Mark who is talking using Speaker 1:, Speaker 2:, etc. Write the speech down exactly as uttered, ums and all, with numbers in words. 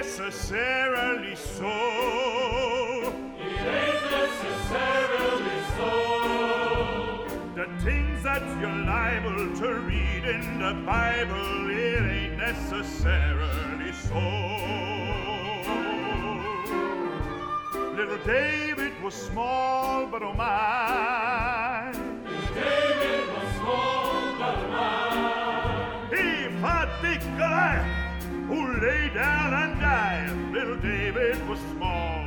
Speaker 1: necessarily so.
Speaker 2: It ain't necessarily so.
Speaker 1: The things that you're liable to read in the Bible, it ain't necessarily so. Little David was small, but oh my.
Speaker 2: Little David was small, but oh my.
Speaker 1: He fought big Goliath, who lay down and died. Little David was small,